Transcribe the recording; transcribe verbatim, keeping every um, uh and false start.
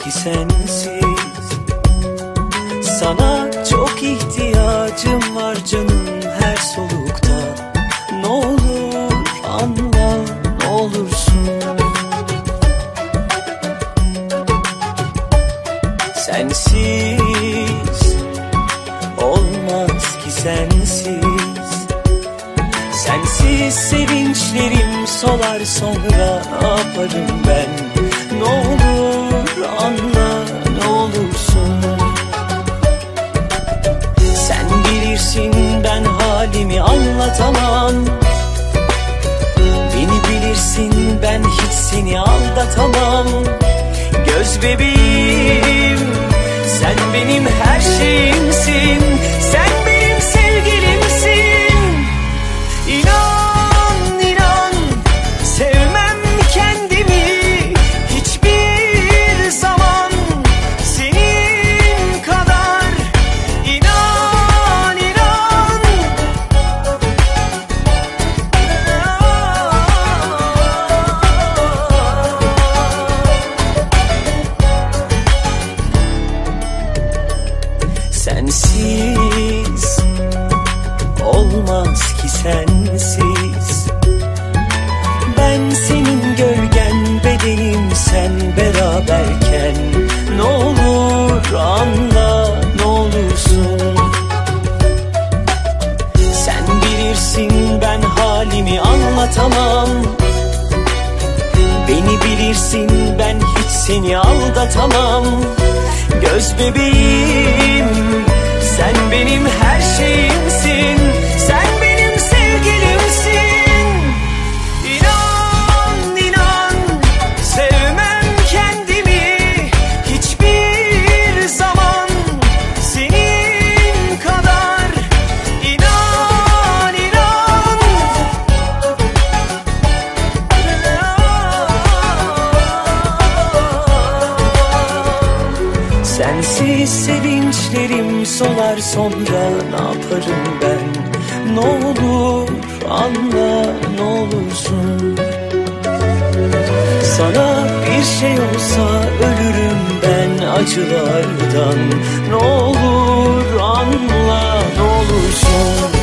ki sensiz. Sana çok ihtiyacım var canım her solukta. Ne olur anla, ne olursun. Sensiz olmaz ki sensiz. Sensiz sevinçlerim solar, sonra ne yaparım ben? Ne olur anla, ne olursun. Sen bilirsin ben halimi anlatamam. Beni bilirsin ben hiç seni aldatamam. Göz bebeğim, sen benim her şeyimsin. Sen benim sevgilimsin. İnan, inan, sevmem kendimi hiçbir zaman senin kadar. İnan, inan. Sensiz olmaz ki sensiz. Ben senin gölgen, bedenim sen beraberken. Ne olur anla, ne olursun. Sen bilirsin ben halimi anlatamam. Beni bilirsin ben hiç seni aldatamam. Göz bebeğim, sen benim her şeyimsin. Sen benim sevgilimsin. İnan, inan, sevmem kendimi hiçbir zaman senin kadar. İnan, inan. Sensiz sevinçlerim solar, sonra ne yaparım ben? Ne olur anla, ne olursun. Sana bir şey olsa ölürüm ben acılardan. Ne olur anla, ne olursun.